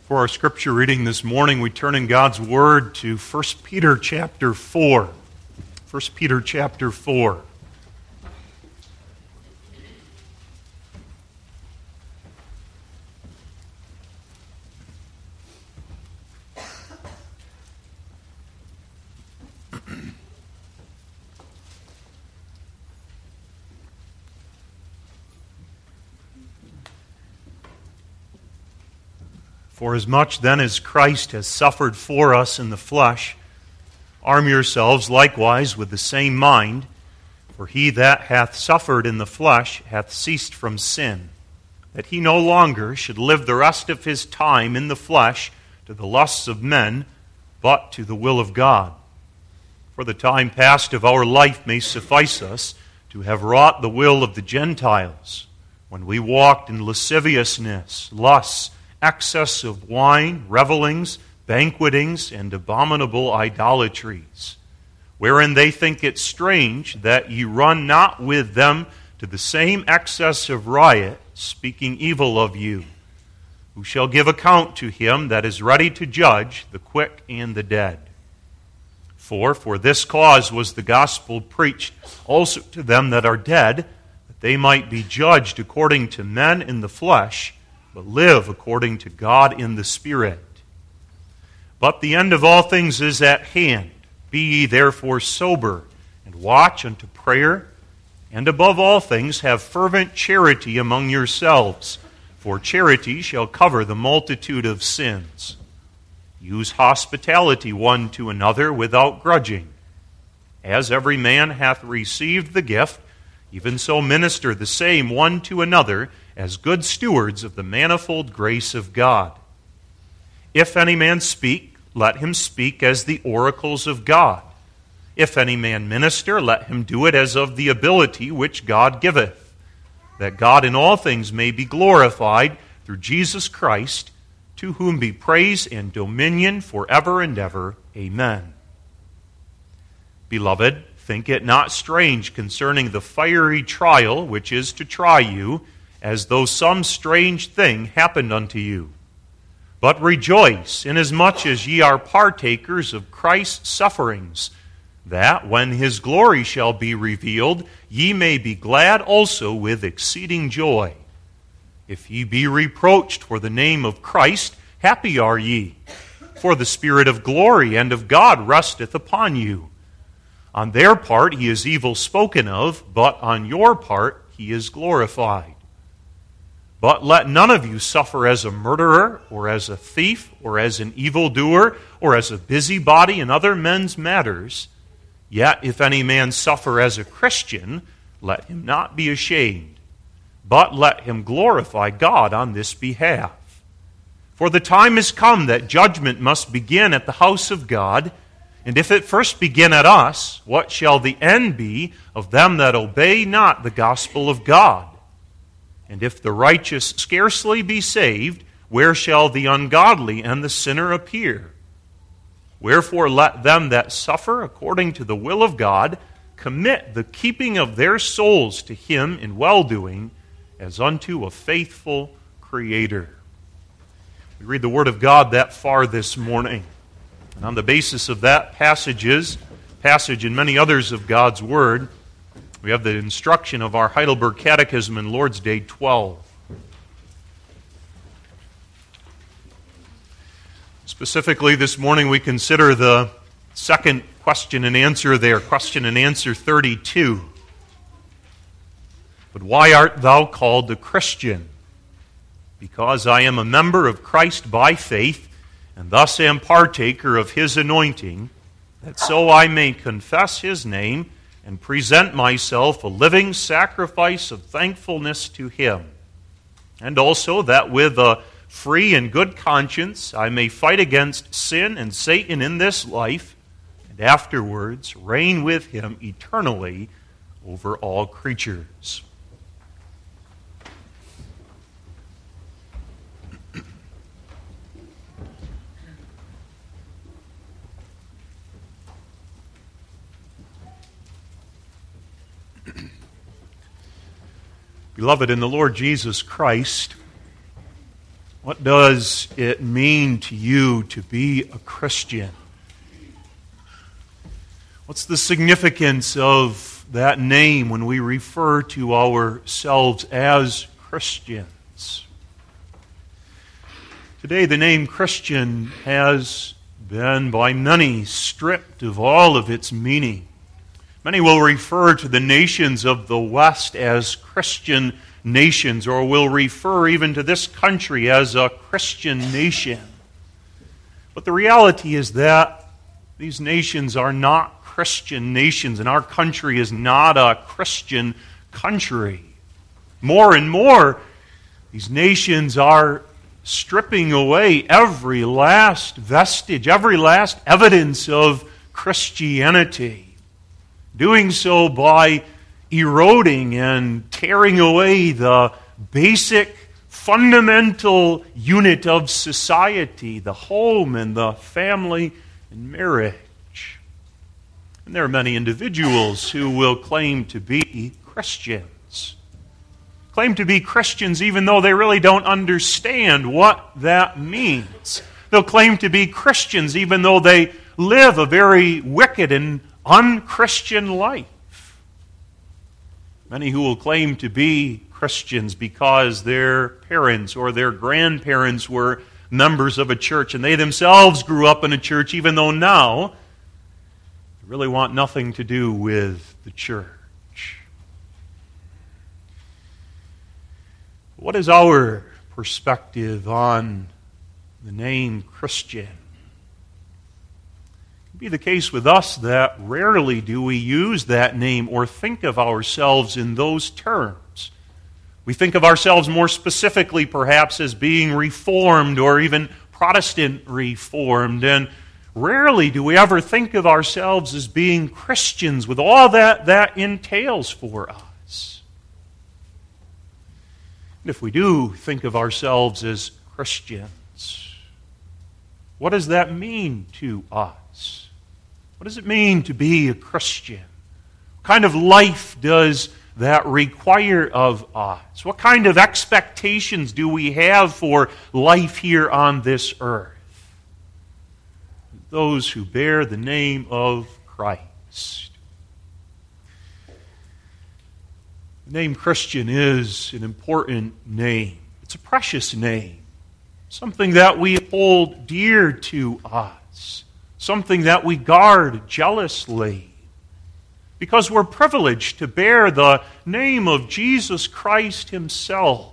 For our scripture reading this morning, we turn in God's Word to 1 Peter chapter 4. 1 Peter chapter 4. Forasmuch then as Christ has suffered for us in the flesh, arm yourselves likewise with the same mind, for he that hath suffered in the flesh hath ceased from sin, that he no longer should live the rest of his time in the flesh to the lusts of men, but to the will of God. For the time past of our life may suffice us to have wrought the will of the Gentiles, when we walked in lasciviousness, lusts, excess of wine, revellings, banquetings, and abominable idolatries, wherein they think it strange that ye run not with them to the same excess of riot, speaking evil of you, who shall give account to him that is ready to judge the quick and the dead. For this cause was the gospel preached also to them that are dead, that they might be judged according to men in the flesh, but live according to God in the Spirit. But the end of all things is at hand. Be ye therefore sober, and watch unto prayer, and above all things have fervent charity among yourselves, for charity shall cover the multitude of sins. Use hospitality one to another without grudging. As every man hath received the gift, even so minister the same one to another, as good stewards of the manifold grace of God. If any man speak, let him speak as the oracles of God. If any man minister, let him do it as of the ability which God giveth, that God in all things may be glorified through Jesus Christ, to whom be praise and dominion forever and ever. Amen. Beloved, think it not strange concerning the fiery trial which is to try you, as though some strange thing happened unto you. But rejoice, inasmuch as ye are partakers of Christ's sufferings, that, when his glory shall be revealed, ye may be glad also with exceeding joy. If ye be reproached for the name of Christ, happy are ye, for the Spirit of glory and of God resteth upon you. On their part he is evil spoken of, but on your part he is glorified. But let none of you suffer as a murderer, or as a thief, or as an evildoer, or as a busybody in other men's matters. Yet if any man suffer as a Christian, let him not be ashamed, but let him glorify God on this behalf. For the time is come that judgment must begin at the house of God, and if it first begin at us, what shall the end be of them that obey not the gospel of God? And if the righteous scarcely be saved, where shall the ungodly and the sinner appear? Wherefore let them that suffer according to the will of God commit the keeping of their souls to him in well-doing, as unto a faithful Creator. We read the Word of God that far this morning. And on the basis of that passage and many others of God's Word, we have the instruction of our Heidelberg Catechism in Lord's Day 12. Specifically, this morning we consider the second question and answer there, question and answer 32. But why art thou called a Christian? Because I am a member of Christ by faith, and thus am partaker of his anointing, that so I may confess his name and present myself a living sacrifice of thankfulness to him, and also that with a free and good conscience I may fight against sin and Satan in this life, and afterwards reign with him eternally over all creatures. Beloved in the Lord Jesus Christ, What does it mean to you to be a Christian? What's the significance of that name when we refer to ourselves as Christians? Today, the name Christian has been by many stripped of all of its meaning. Many will refer to the nations of the West as Christian nations, or will refer even to this country as a Christian nation. But the reality is that these nations are not Christian nations, and our country is not a Christian country. More and more, these nations are stripping away every last vestige, every last evidence of Christianity. Doing so by eroding and tearing away the basic, fundamental unit of society, the home and the family and marriage. And there are many individuals who will claim to be Christians. Claim to be Christians even though they really don't understand what that means. They'll claim to be Christians even though they live a very wicked and unchristian life. Many who will claim to be Christians because their parents or their grandparents were members of a church and they themselves grew up in a church, even though now they really want nothing to do with the church. What is our perspective on the name Christian? It can be the case with us that rarely do we use that name or think of ourselves in those terms. We think of ourselves more specifically perhaps as being Reformed or even Protestant Reformed, and rarely do we ever think of ourselves as being Christians with all that entails for us. And if we do think of ourselves as Christians, what does that mean to us? What does it mean to be a Christian? What kind of life does that require of us? What kind of expectations do we have for life here on this earth? Those who bear the name of Christ. The name Christian is an important name. It's a precious name. Something that we hold dear to us. Something that we guard jealously. Because we're privileged to bear the name of Jesus Christ Himself.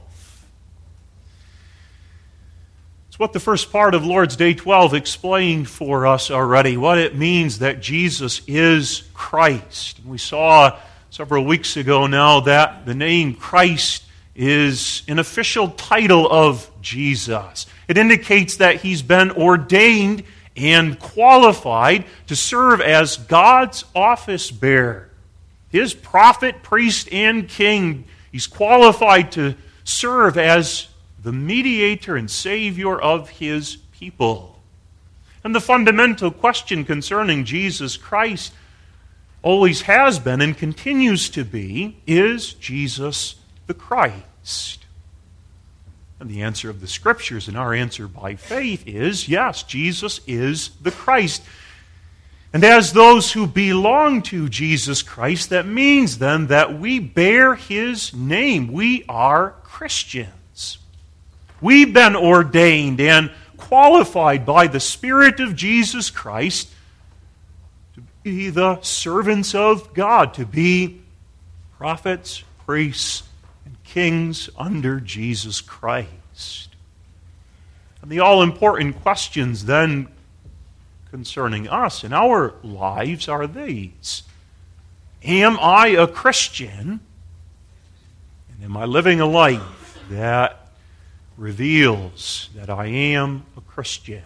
It's what the first part of Lord's Day 12 explained for us already, what it means that Jesus is Christ. And we saw several weeks ago now that the name Christ is an official title of Jesus. It indicates that He's been ordained and qualified to serve as God's office bearer. His prophet, priest, and king. He's qualified to serve as the mediator and savior of His people. And the fundamental question concerning Jesus Christ always has been and continues to be, is Jesus the Christ? And the answer of the Scriptures and our answer by faith is, yes, Jesus is the Christ. And as those who belong to Jesus Christ, that means then that we bear His name. We are Christians. We've been ordained and qualified by the Spirit of Jesus Christ to be the servants of God, to be prophets, priests, and kings under Jesus Christ. And the all-important questions then concerning us and our lives are these. Am I a Christian? And am I living a life that reveals that I am a Christian?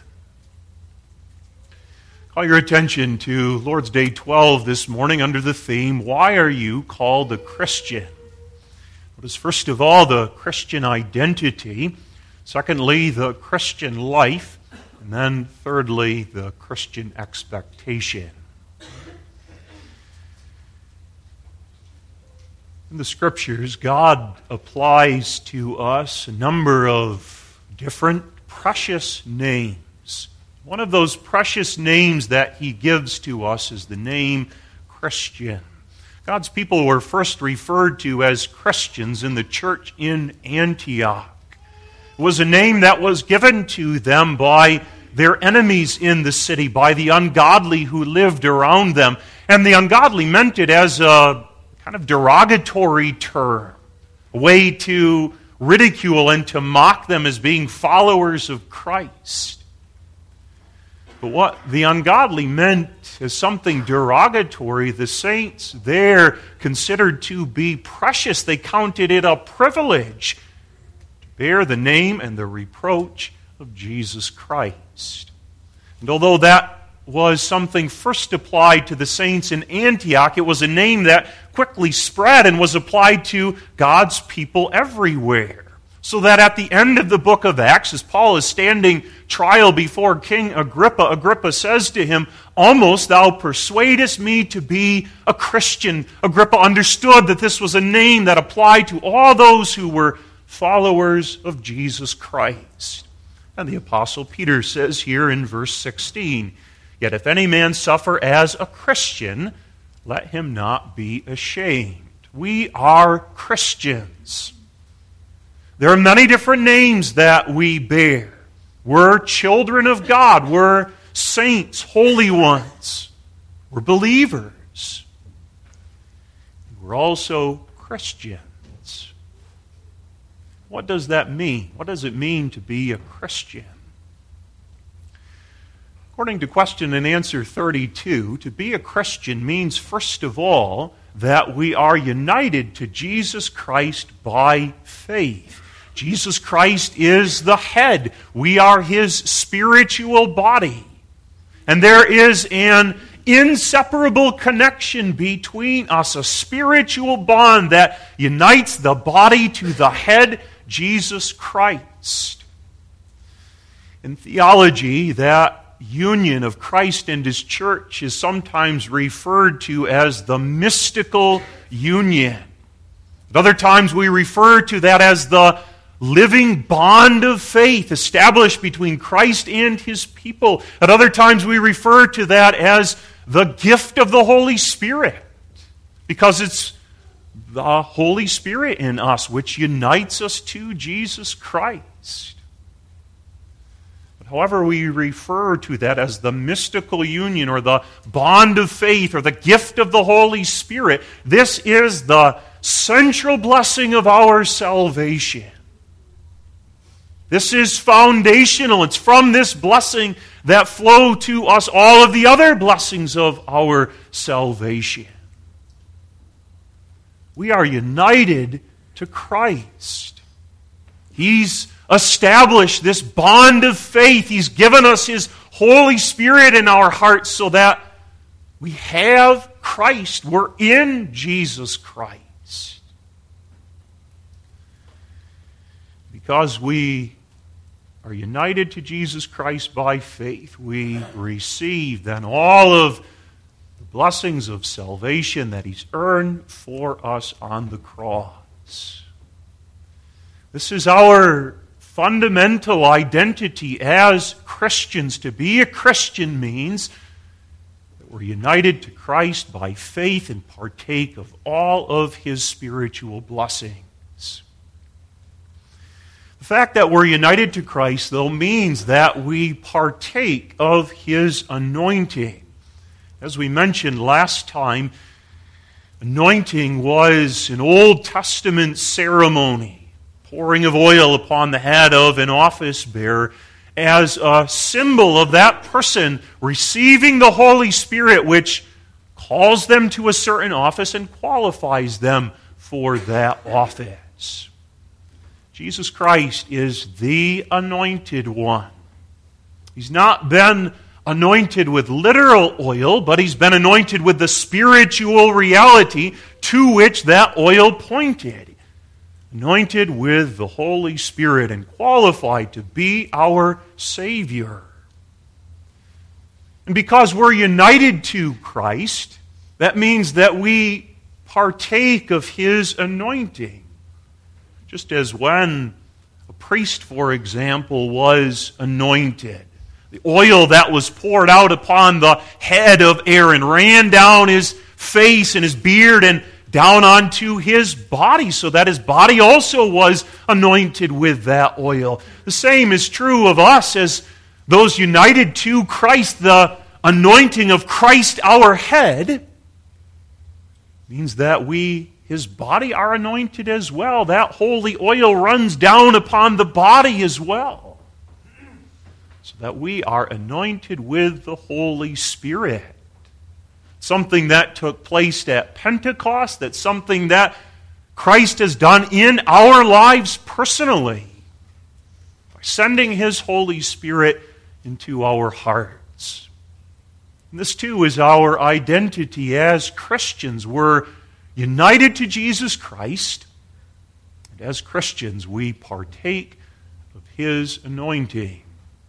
Call your attention to Lord's Day 12 this morning under the theme, Why Are You Called a Christian? What is first of all the Christian identity, secondly the Christian life, and then thirdly the Christian expectation. In the Scriptures, God applies to us a number of different precious names. One of those precious names that he gives to us is the name Christian. God's people were first referred to as Christians in the church in Antioch. It was a name that was given to them by their enemies in the city, by the ungodly who lived around them. And the ungodly meant it as a kind of derogatory term, a way to ridicule and to mock them as being followers of Christ. But what the ungodly meant as something derogatory, the saints there considered to be precious. They counted it a privilege to bear the name and the reproach of Jesus Christ. And although that was something first applied to the saints in Antioch, it was a name that quickly spread and was applied to God's people everywhere. So that at the end of the book of Acts, as Paul is standing trial before King Agrippa, Agrippa says to him, "Almost thou persuadest me to be a Christian." Agrippa understood that this was a name that applied to all those who were followers of Jesus Christ. And the Apostle Peter says here in verse 16, "Yet if any man suffer as a Christian, let him not be ashamed." We are Christians. There are many different names that we bear. We're children of God. We're saints, holy ones. We're believers. We're also Christians. What does that mean? What does it mean to be a Christian? According to question and answer 32, to be a Christian means, first of all, that we are united to Jesus Christ by faith. Jesus Christ is the head. We are his spiritual body. And there is an inseparable connection between us, a spiritual bond that unites the body to the head, Jesus Christ. In theology, that union of Christ and his church is sometimes referred to as the mystical union. At other times we refer to that as the living bond of faith established between Christ and his people. At other times we refer to that as the gift of the Holy Spirit, because it's the Holy Spirit in us which unites us to Jesus Christ. But however we refer to that as the mystical union or the bond of faith or the gift of the Holy Spirit, this is the central blessing of our salvation. This is foundational. It's from this blessing that flow to us all of the other blessings of our salvation. We are united to Christ. He's established this bond of faith. He's given us his Holy Spirit in our hearts so that we have Christ. We're in Jesus Christ. Because we are united to Jesus Christ by faith, we receive then all of the blessings of salvation that he's earned for us on the cross. This is our fundamental identity as Christians. To be a Christian means that we're united to Christ by faith and partake of all of his spiritual blessings. The fact that we're united to Christ, though, means that we partake of his anointing. As we mentioned last time, anointing was an Old Testament ceremony, pouring of oil upon the head of an office bearer as a symbol of that person receiving the Holy Spirit, which calls them to a certain office and qualifies them for that office. Jesus Christ is the anointed one. He's not been anointed with literal oil, but he's been anointed with the spiritual reality to which that oil pointed. Anointed with the Holy Spirit and qualified to be our Savior. And because we're united to Christ, that means that we partake of his anointing. Just as when a priest, for example, was anointed. The oil that was poured out upon the head of Aaron ran down his face and his beard and down onto his body, so that his body also was anointed with that oil. The same is true of us as those united to Christ. The anointing of Christ, our head, means that we, his body, are anointed as well. That holy oil runs down upon the body as well, so that we are anointed with the Holy Spirit. Something that took place at Pentecost, that's something that Christ has done in our lives personally, by sending his Holy Spirit into our hearts. And this too is our identity as Christians. We're united to Jesus Christ, and as Christians we partake of his anointing.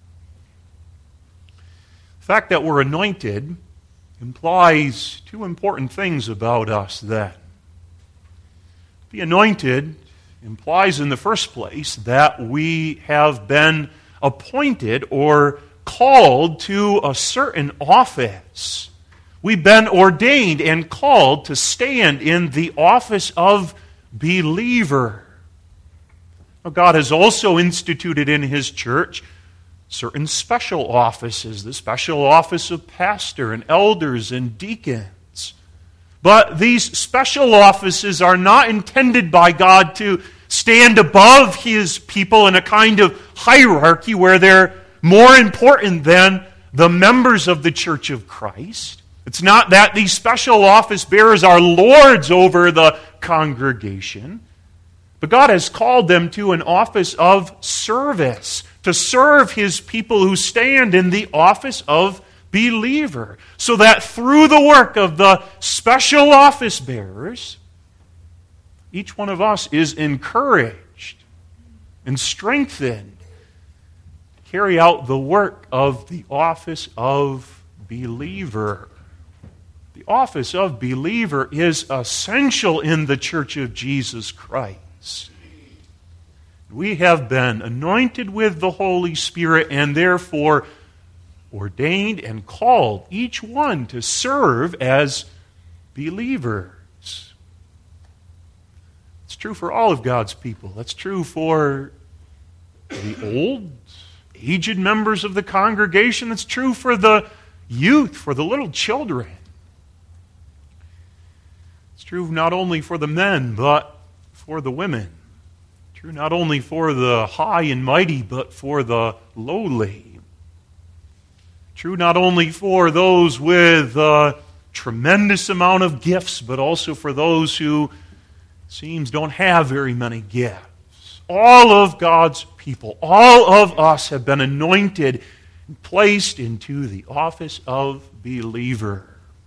The fact that we're anointed implies two important things about us then. Be anointed implies in the first place that we have been appointed or called to a certain office. We've been ordained and called to stand in the office of believer. Now, God has also instituted in his church certain special offices, the special office of pastor and elders and deacons. But these special offices are not intended by God to stand above his people in a kind of hierarchy where they're more important than the members of the Church of Christ. It's not that these special office bearers are lords over the congregation, but God has called them to an office of service, to serve his people who stand in the office of believer, so that through the work of the special office bearers, each one of us is encouraged and strengthened to carry out the work of the office of believer. The office of believer is essential in the Church of Jesus Christ. We have been anointed with the Holy Spirit and therefore ordained and called, each one to serve as believers. It's true for all of God's people. That's true for the old, aged members of the congregation. That's true for the youth, for the little children. It's true not only for the men, but for the women. True not only for the high and mighty, but for the lowly. True not only for those with a tremendous amount of gifts, but also for those who, it seems, don't have very many gifts. All of God's people, all of us have been anointed and placed into the office of believer.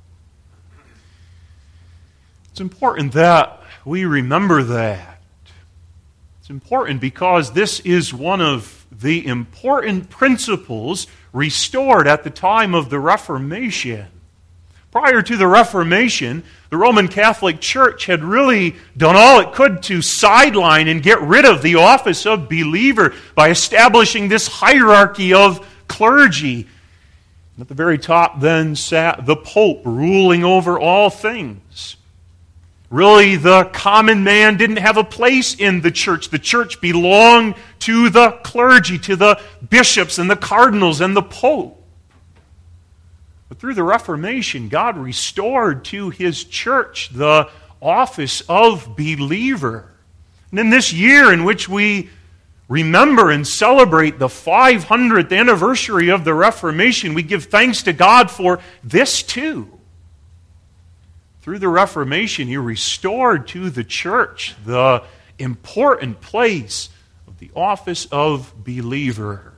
It's important that we remember that. It's important because this is one of the important principles restored at the time of the Reformation. Prior to the Reformation, the Roman Catholic Church had really done all it could to sideline and get rid of the office of believer by establishing this hierarchy of clergy. And at the very top then sat the Pope, ruling over all things. Really, the common man didn't have a place in the church. The church belonged to the clergy, to the bishops and the cardinals and the Pope. But through the Reformation, God restored to his church the office of believer. And in this year in which we remember and celebrate the 500th anniversary of the Reformation, we give thanks to God for this too. Through the Reformation, he restored to the church the important place of the office of believer.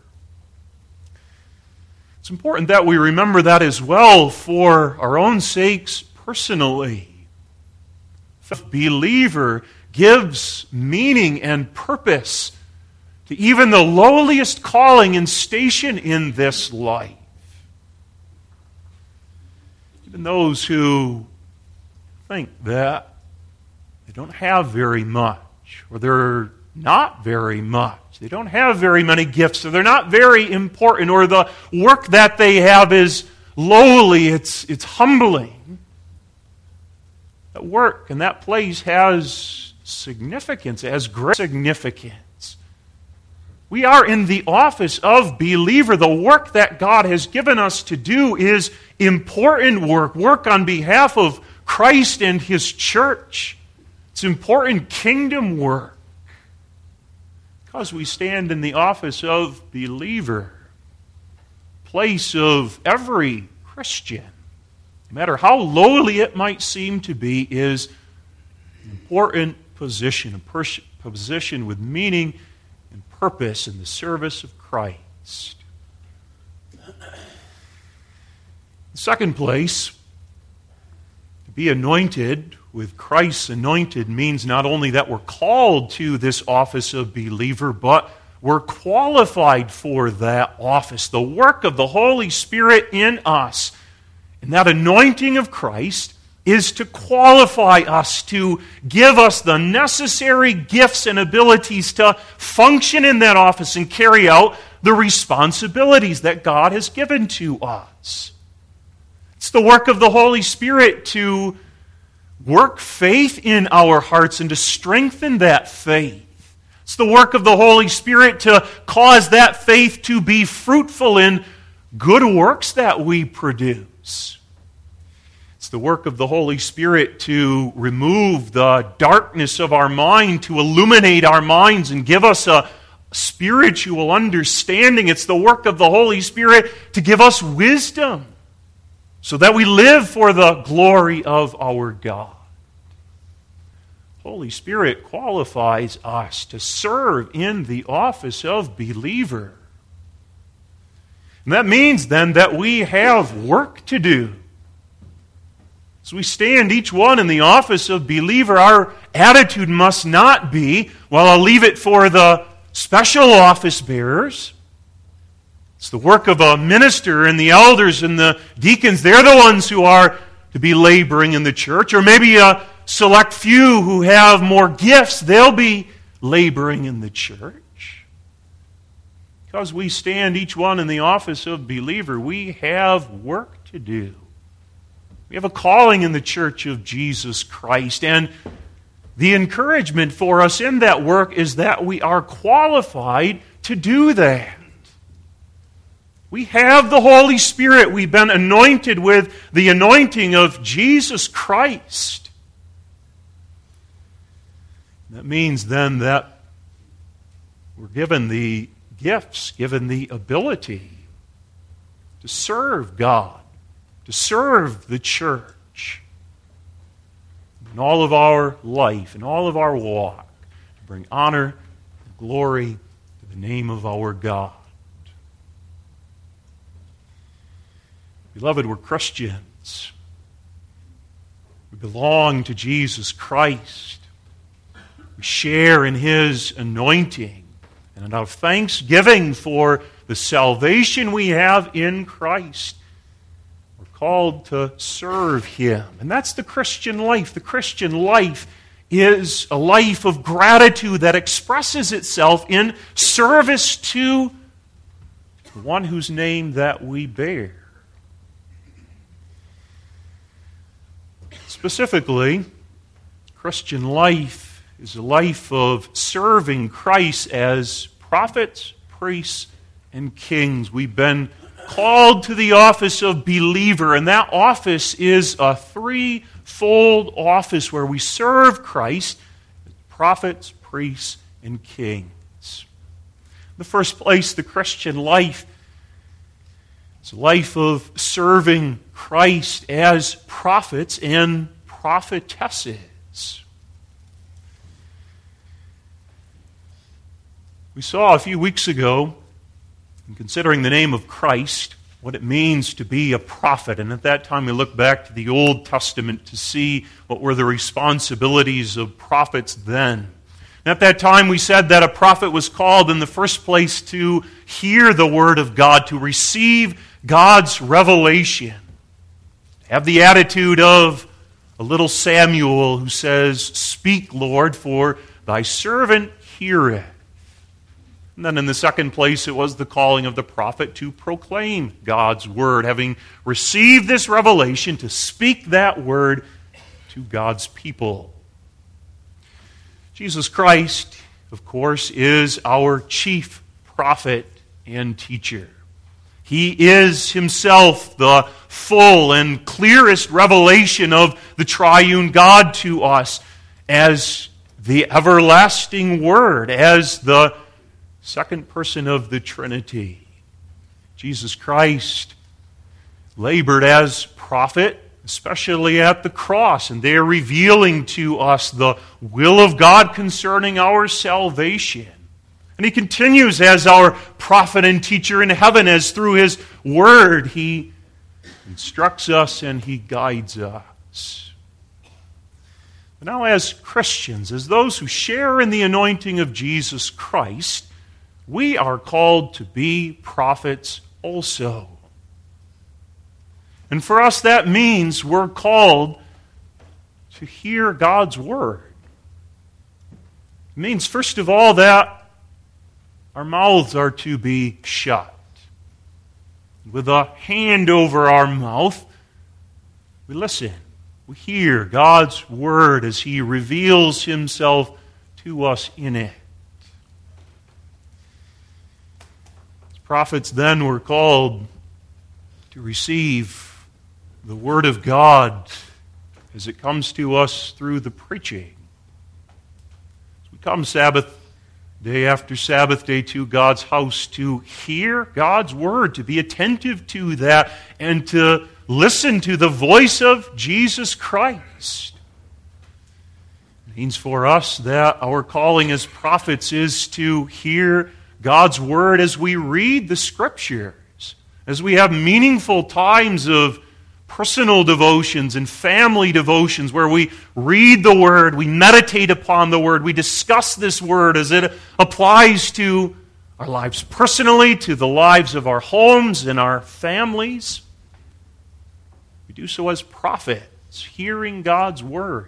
It's important that we remember that as well for our own sakes personally. The believer gives meaning and purpose to even the lowliest calling and station in this life. Even those who think that they don't have very much, or they're not very much. They don't have very many gifts, so they're not very important, or the work that they have is lowly, it's humbling. That work and that place has significance, has great significance. We are in the office of believer. The work that God has given us to do is important work on behalf of Christ and His church. It's important kingdom work. Because we stand in the office of believer, place of every Christian, no matter how lowly it might seem to be, is an important position, a position with meaning and purpose in the service of Christ. The second place, to be anointed with Christ's anointed means not only that we're called to this office of believer, but we're qualified for that office. The work of the Holy Spirit in us, and that anointing of Christ, is to qualify us, to give us the necessary gifts and abilities to function in that office and carry out the responsibilities that God has given to us. It's the work of the Holy Spirit to work faith in our hearts and to strengthen that faith. It's the work of the Holy Spirit to cause that faith to be fruitful in good works that we produce. It's the work of the Holy Spirit to remove the darkness of our mind, to illuminate our minds and give us a spiritual understanding. It's the work of the Holy Spirit to give us wisdom, so that we live for the glory of our God. Holy Spirit qualifies us to serve in the office of believer. And that means then that we have work to do. As we stand each one in the office of believer, our attitude must not be, well, I'll leave it for the special office bearers. It's the work of a minister and the elders and the deacons. They're the ones who are to be laboring in the church. Or maybe a select few who have more gifts, they'll be laboring in the church. Because we stand each one in the office of believer, we have work to do. We have a calling in the church of Jesus Christ. And the encouragement for us in that work is that we are qualified to do that. We have the Holy Spirit. We've been anointed with the anointing of Jesus Christ. That means then that we're given the gifts, given the ability to serve God, to serve the church in all of our life, in all of our walk, to bring honor and glory to the name of our God. Beloved, we're Christians. We belong to Jesus Christ. We share in His anointing. And out of thanksgiving for the salvation we have in Christ, we're called to serve Him. And that's the Christian life. The Christian life is a life of gratitude that expresses itself in service to the one whose name that we bear. Specifically, Christian life is a life of serving Christ as prophets, priests, and kings. We've been called to the office of believer, and that office is a threefold office where we serve Christ as prophets, priests, and kings. In the first place, the Christian life is a life of serving Christ as prophets and prophetesses. We saw a few weeks ago, in considering the name of Christ, what it means to be a prophet. And at that time we looked back to the Old Testament to see what were the responsibilities of prophets then. And at that time we said that a prophet was called in the first place to hear the Word of God, to receive God's revelation. Have the attitude of a little Samuel who says, "Speak, Lord, for thy servant heareth." And then in the second place, it was the calling of the prophet to proclaim God's word, having received this revelation, to speak that word to God's people. Jesus Christ, of course, is our chief prophet and teacher. He is himself the full and clearest revelation of the triune God to us as the everlasting Word, as the second person of the Trinity. Jesus Christ labored as prophet, especially at the cross, and they are revealing to us the will of God concerning our salvation. And he continues as our prophet and teacher in heaven, as through his word he instructs us and he guides us. But now as Christians, as those who share in the anointing of Jesus Christ, we are called to be prophets also. And for us that means we're called to hear God's word. It means, first of all, that our mouths are to be shut. With a hand over our mouth, we listen. We hear God's word as he reveals himself to us in it. As prophets then were called to receive the word of God as it comes to us through the preaching. As we come Sabbath day after Sabbath day to God's house to hear God's word, to be attentive to that, and to listen to the voice of Jesus Christ. It means for us that our calling as prophets is to hear God's word as we read the Scriptures, as we have meaningful times of personal devotions and family devotions where we read the Word, we meditate upon the Word, we discuss this Word as it applies to our lives personally, to the lives of our homes and our families. We do so as prophets, hearing God's Word.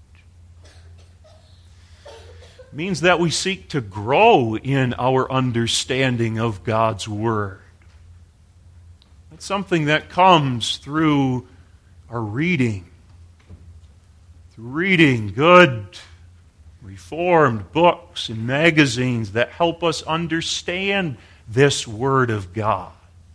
It means that we seek to grow in our understanding of God's Word. It's something that comes through our reading. Through reading good, Reformed books and magazines that help us understand this Word of God.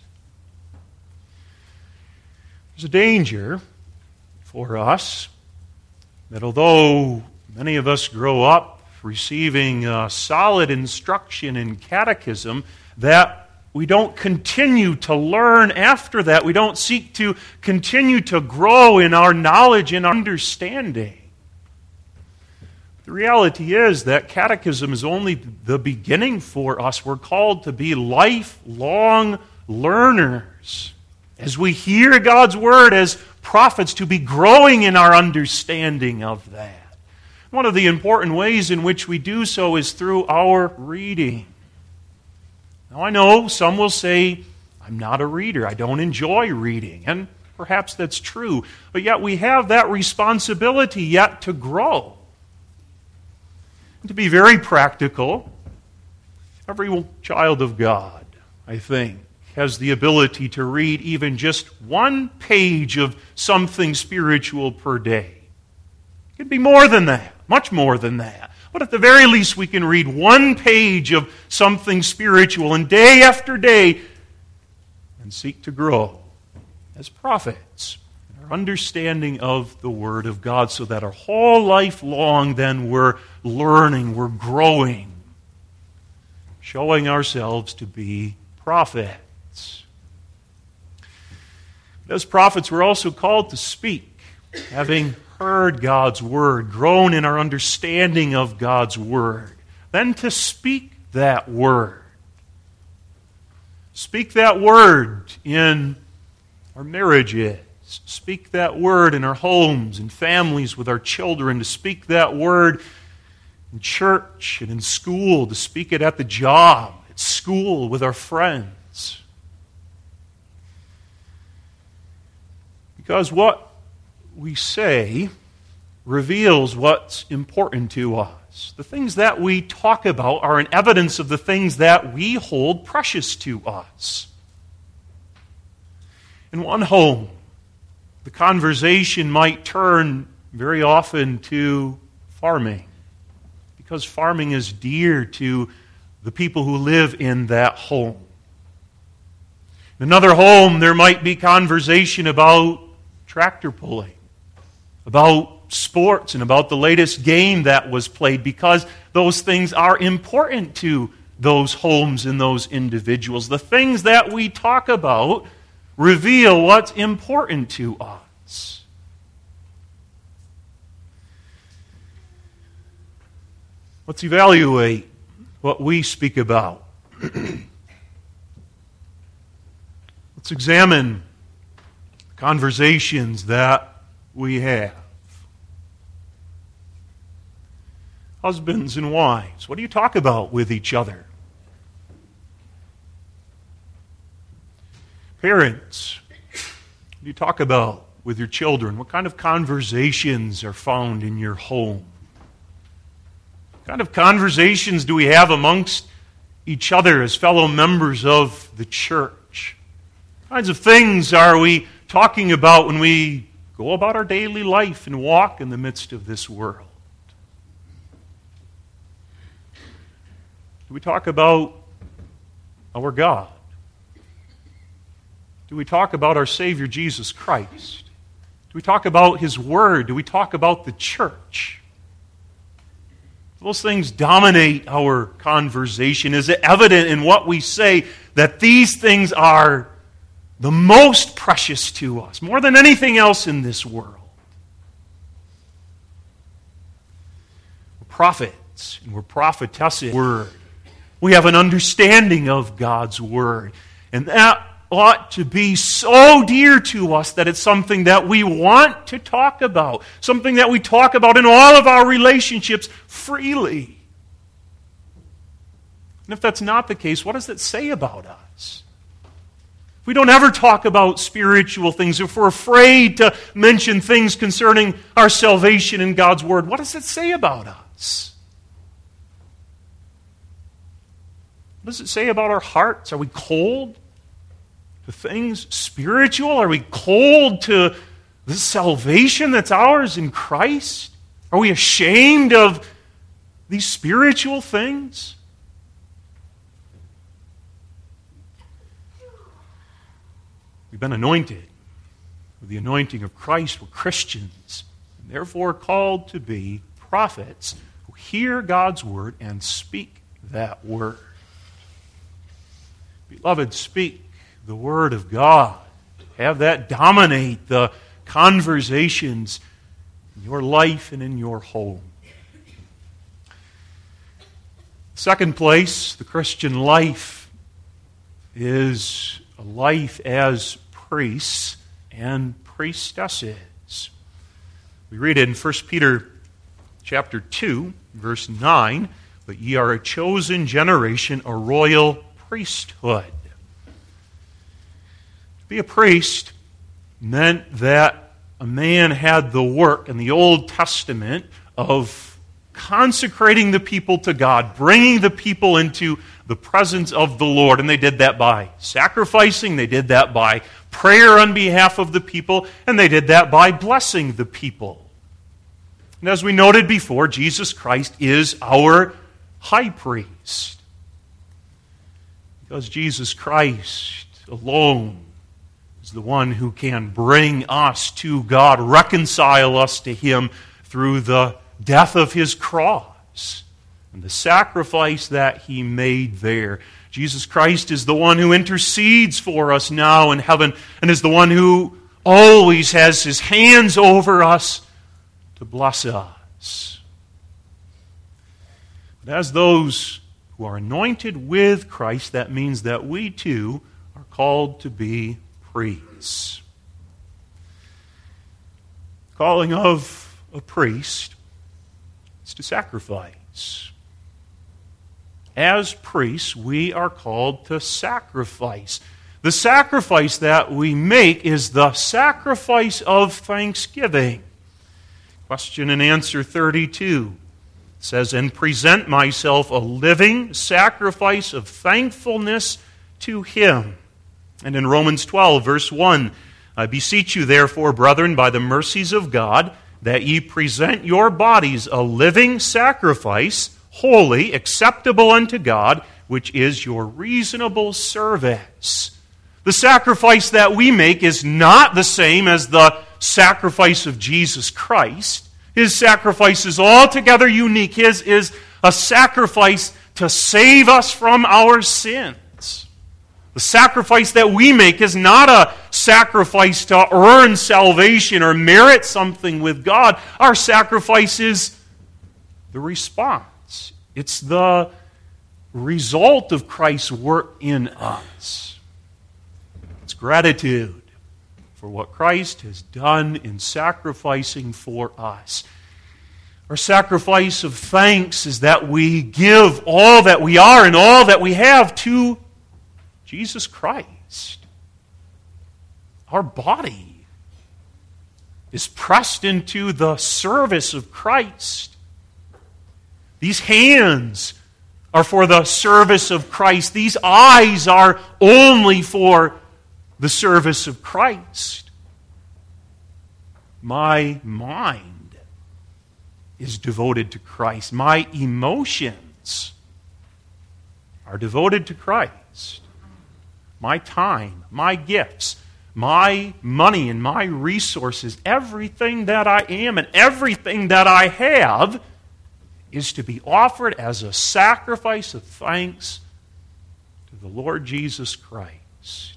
There's a danger for us that although many of us grow up receiving solid instruction in catechism, that we don't continue to learn after that. We don't seek to continue to grow in our knowledge and understanding. The reality is that catechism is only the beginning for us. We're called to be lifelong learners. As we hear God's word as prophets, to be growing in our understanding of that. One of the important ways in which we do so is through our reading. Now I know some will say, I'm not a reader, I don't enjoy reading, and perhaps that's true, but yet we have that responsibility yet to grow. And to be very practical, every child of God, I think, has the ability to read even just one page of something spiritual per day. It could be more than that, much more than that. But at the very least, we can read one page of something spiritual, and day after day, and seek to grow as prophets in our understanding of the Word of God, so that our whole life long then we're learning, we're growing, showing ourselves to be prophets. But as prophets, we're also called to speak, having heard God's word, grown in our understanding of God's word, then to speak that word. Speak that word in our marriages. Speak that word in our homes and families with our children. To speak that word in church and in school. To speak it at the job, at school, with our friends. Because what we say reveals what's important to us. us. The things that we talk about are an evidence of the things that we hold precious to us. In one home, the conversation might turn very often to farming, because farming is dear to the people who live in that home. In another home, there might be conversation about tractor pulling, about sports, and about the latest game that was played, because those things are important to those homes and those individuals. The things that we talk about reveal what's important to us. Let's evaluate what we speak about. Let's examine the conversations that we have. Husbands and wives, what do you talk about with each other? Parents, what do you talk about with your children? What kind of conversations are found in your home? What kind of conversations do we have amongst each other as fellow members of the church? What kinds of things are we talking about when we go about our daily life and walk in the midst of this world? Do we talk about our God? Do we talk about our Savior Jesus Christ? Do we talk about His Word? Do we talk about the church? Those things dominate our conversation. Is it evident in what we say that these things are the most precious to us, more than anything else in this world? We're prophets and we're prophetesses. Word. We have an understanding of God's Word, and that ought to be so dear to us that it's something that we want to talk about, something that we talk about in all of our relationships freely. And if that's not the case, what does it say about us? If we don't ever talk about spiritual things, if we're afraid to mention things concerning our salvation in God's Word, what does it say about us? What does it say about our hearts? Are we cold to things spiritual? Are we cold to the salvation that's ours in Christ? Are we ashamed of these spiritual things? We've been anointed with the anointing of Christ. We're Christians, and therefore called to be prophets who hear God's Word and speak that Word. Beloved, speak the Word of God. Have that dominate the conversations in your life and in your home. Second place, the Christian life is a life as priests and priestesses. We read it in 1 Peter chapter 2, verse 9, "But ye are a chosen generation, a royal priesthood." To be a priest meant that a man had the work in the Old Testament of consecrating the people to God, bringing the people into the presence of the Lord. And they did that by sacrificing, they did that by prayer on behalf of the people, and they did that by blessing the people. And as we noted before, Jesus Christ is our high priest. Because Jesus Christ alone is the one who can bring us to God, reconcile us to Him through the death of His cross and the sacrifice that He made there. Jesus Christ is the one who intercedes for us now in heaven and is the one who always has His hands over us to bless us. But as those who are anointed with Christ, that means that we too are called to be priests. The calling of a priest is to sacrifice. As priests, we are called to sacrifice. The sacrifice that we make is the sacrifice of thanksgiving. Question and answer 32. It says, and present myself a living sacrifice of thankfulness to Him. And in Romans 12, verse 1, I beseech you, therefore, brethren, by the mercies of God, that ye present your bodies a living sacrifice, holy, acceptable unto God, which is your reasonable service. The sacrifice that we make is not the same as the sacrifice of Jesus Christ. His sacrifice is altogether unique. His is a sacrifice to save us from our sins. The sacrifice that we make is not a sacrifice to earn salvation or merit something with God. Our sacrifice is the response. It's the result of Christ's work in us. It's gratitude for what Christ has done in sacrificing for us. Our sacrifice of thanks is that we give all that we are and all that we have to Jesus Christ. Our body is pressed into the service of Christ. These hands are for the service of Christ. These eyes are only for the service of Christ. My mind is devoted to Christ. My emotions are devoted to Christ. My time, my gifts, my money and my resources, everything that I am and everything that I have is to be offered as a sacrifice of thanks to the Lord Jesus Christ.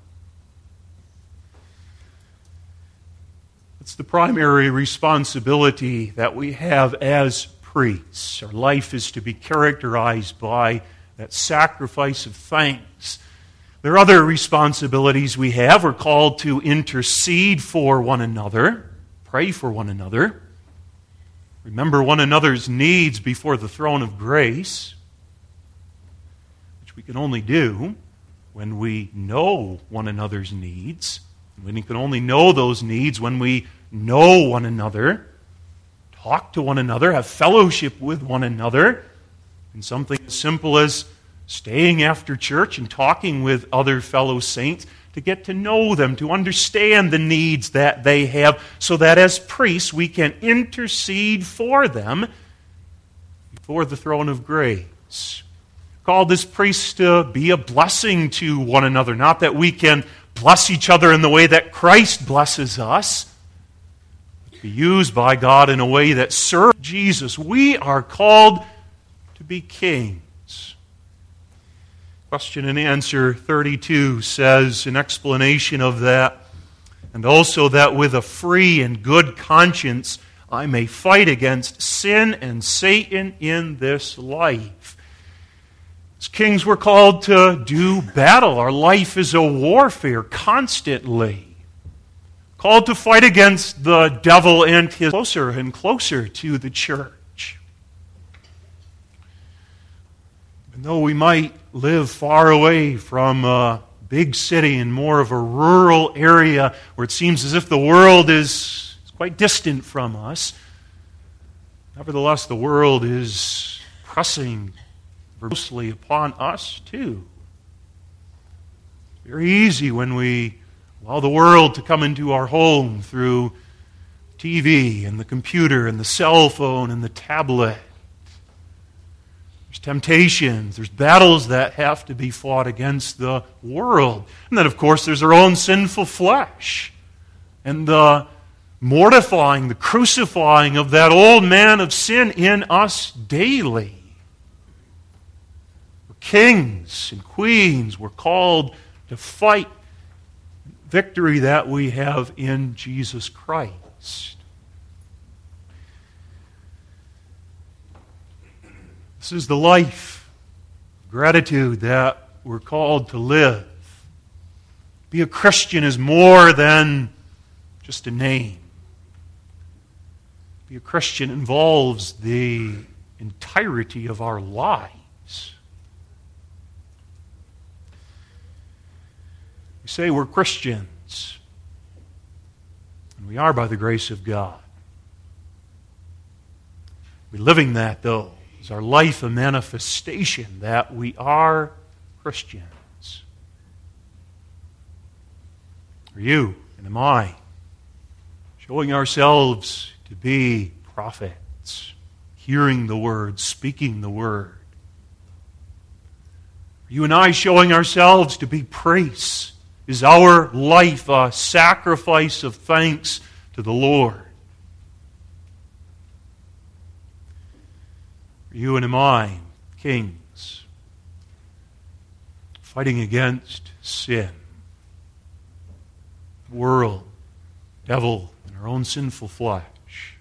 It's the primary responsibility that we have as priests. Our life is to be characterized by that sacrifice of thanks. There are other responsibilities we have. We're called to intercede for one another, pray for one another, remember one another's needs before the throne of grace, which we can only do when we know one another's needs. We can only know those needs when we know one another, talk to one another, have fellowship with one another, and something as simple as staying after church and talking with other fellow saints to get to know them, to understand the needs that they have, so that as priests we can intercede for them before the throne of grace. Called as priests to be a blessing to one another, not that we can bless each other in the way that Christ blesses us, but be used by God in a way that serves Jesus. We are called to be kings. Question and answer 32 says, in explanation of that, and also that with a free and good conscience I may fight against sin and Satan in this life. As kings, we're called to do battle. Our life is a warfare constantly. Called to fight against the devil and his closer and closer to the church. Even though we might live far away from a big city and more of a rural area where it seems as if the world is quite distant from us, nevertheless the world is pressing closely upon us too. It's very easy when we allow the world to come into our home through TV and the computer and the cell phone and the tablet. There's temptations, there's battles that have to be fought against the world. And then, of course, there's our own sinful flesh and the mortifying, the crucifying of that old man of sin in us daily. Kings and queens were called to fight victory that we have in Jesus Christ. This is the life, gratitude that we're called to live. Be a Christian is more than just a name. Be a Christian involves the entirety of our lives. We say we're Christians, and we are by the grace of God. We're living that, though. Is our life a manifestation that we are Christians? Are you and am I showing ourselves to be prophets, hearing the word, speaking the word? Are you and I showing ourselves to be priests? Is our life a sacrifice of thanks to the Lord? Are you and am I kings, fighting against sin, the world, devil, and our own sinful flesh?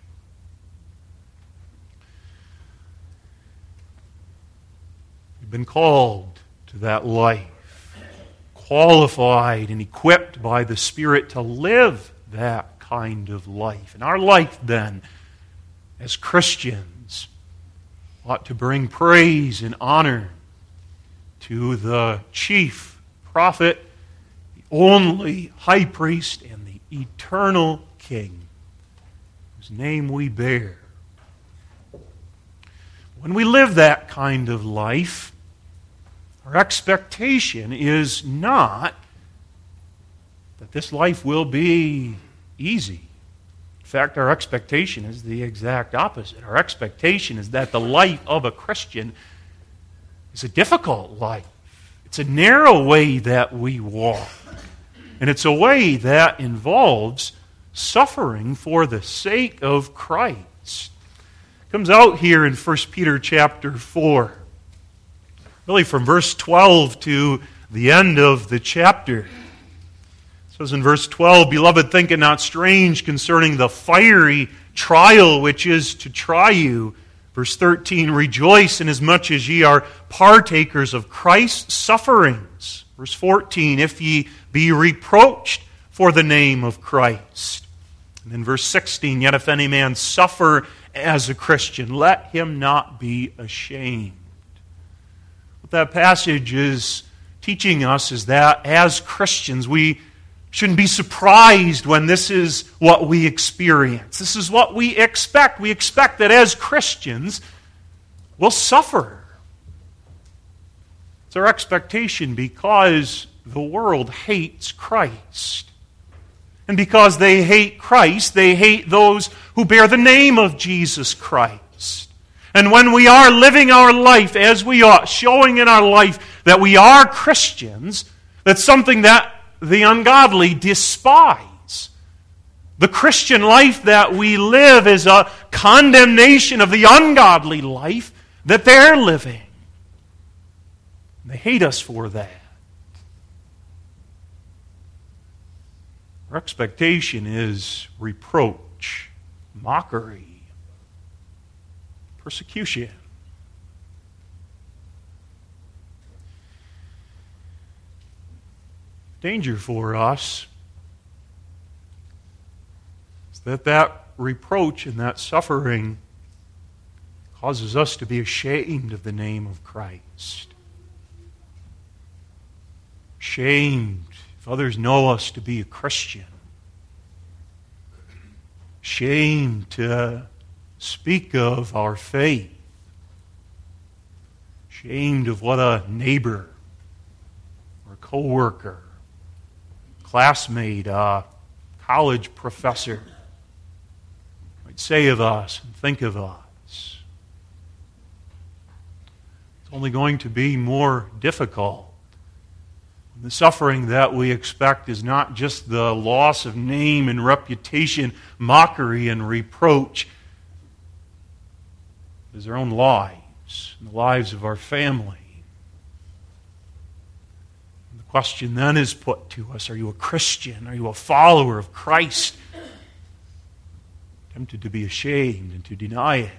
We've been called to that life, qualified and equipped by the Spirit to live that kind of life. And our life, then, as Christians, ought to bring praise and honor to the chief prophet, the only high priest, and the eternal King, whose name we bear. When we live that kind of life, our expectation is not that this life will be easy. In fact, our expectation is the exact opposite. Our expectation is that the life of a Christian is a difficult life. It's a narrow way that we walk. And it's a way that involves suffering for the sake of Christ. It comes out here in 1 Peter chapter 4. Really from verse 12 to the end of the chapter. It says in verse 12, "Beloved, think it not strange concerning the fiery trial which is to try you." Verse 13, "Rejoice inasmuch as ye are partakers of Christ's sufferings." Verse 14, "If ye be reproached for the name of Christ." And then verse 16, "Yet if any man suffer as a Christian, let him not be ashamed." What that passage is teaching us is that as Christians, we shouldn't be surprised when this is what we experience. This is what we expect. We expect that as Christians, we'll suffer. It's our expectation because the world hates Christ. And because they hate Christ, they hate those who bear the name of Jesus Christ. And when we are living our life as we ought, showing in our life that we are Christians, that's something that the ungodly despise. The Christian life that we live is a condemnation of the ungodly life that they're living. They hate us for that. Our expectation is reproach, mockery, persecution. Danger for us is that reproach and that suffering causes us to be ashamed of the name of Christ. Ashamed if others know us to be a Christian. Ashamed to speak of our faith. Ashamed of what a neighbor or a co-worker, classmate, a college professor might say of us and think of us. It's only going to be more difficult. The suffering that we expect is not just the loss of name and reputation, mockery and reproach. It is our own lives and the lives of our family. The question then is put to us, are you a Christian? Are you a follower of Christ? Tempted to be ashamed and to deny it.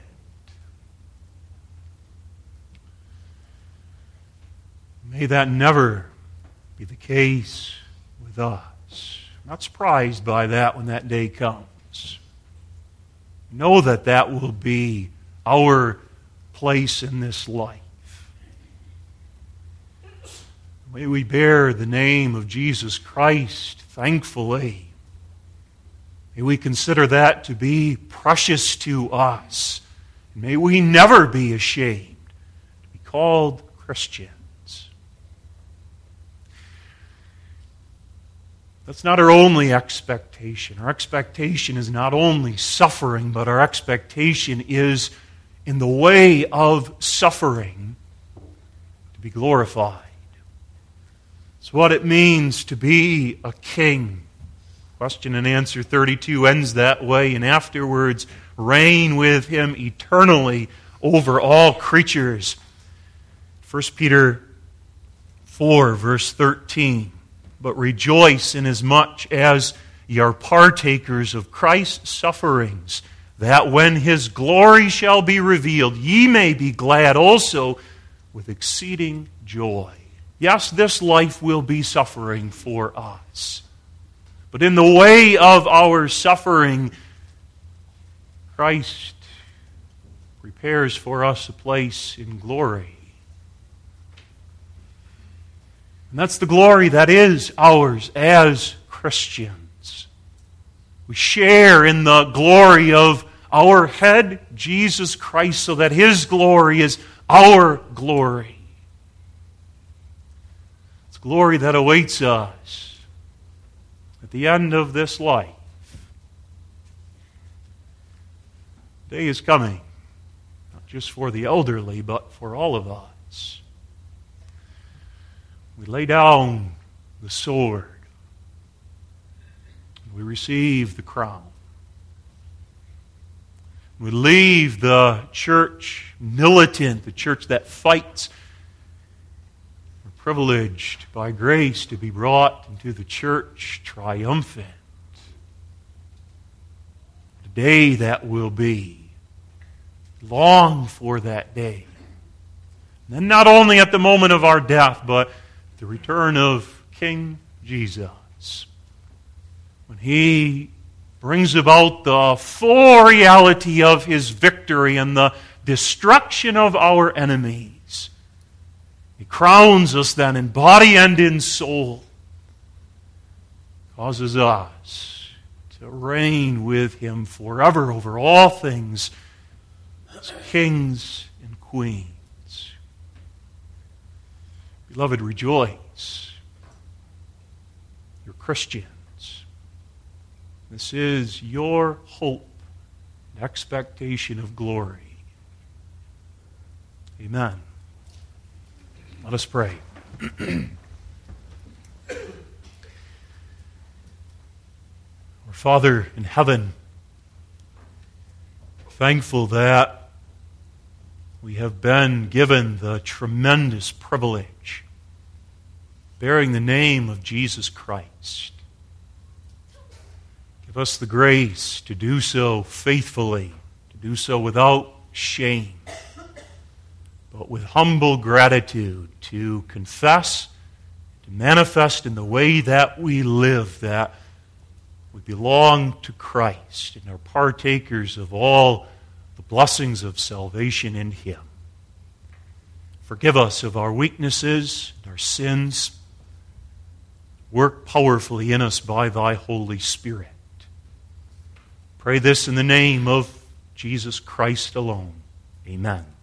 May that never be the case with us. I'm not surprised by that when that day comes. Know that that will be our place in this life. May we bear the name of Jesus Christ thankfully. May we consider that to be precious to us May we never be ashamed to be called Christians. That's not our only expectation. Our expectation is not only suffering, but our expectation is, in the way of suffering, to be glorified. It's what it means to be a king. Question and answer 32 ends that way, and afterwards reign with him eternally over all creatures. 1 Peter 4, verse 13. But rejoice inasmuch as ye are partakers of Christ's sufferings, that when his glory shall be revealed, ye may be glad also with exceeding joy. Yes, this life will be suffering for us. But in the way of our suffering, Christ prepares for us a place in glory. And that's the glory that is ours as Christians. We share in the glory of our head, Jesus Christ, so that his glory is our glory. It's glory that awaits us at the end of this life. The day is coming, not just for the elderly, but for all of us. We lay down the sword. We receive the crown. We leave the church militant, the church that fights. We're privileged by grace to be brought into the church triumphant. The day that will be. Long for that day. And then not only at the moment of our death, but the return of King Jesus, when he brings about the full reality of his victory and the destruction of our enemies. He crowns us then in body and in soul, causes us to reign with him forever over all things as kings and queens. Beloved, rejoice. You're Christians. This is your hope and expectation of glory. Amen. Let us pray. Our Father in heaven, thankful that we have been given the tremendous privilege bearing the name of Jesus Christ. Give us the grace to do so faithfully, to do so without shame, but with humble gratitude, to confess, to manifest in the way that we live that we belong to Christ and are partakers of all the blessings of salvation in him. Forgive us of our weaknesses and our sins. Work powerfully in us by thy Holy Spirit. Pray this in the name of Jesus Christ alone. Amen.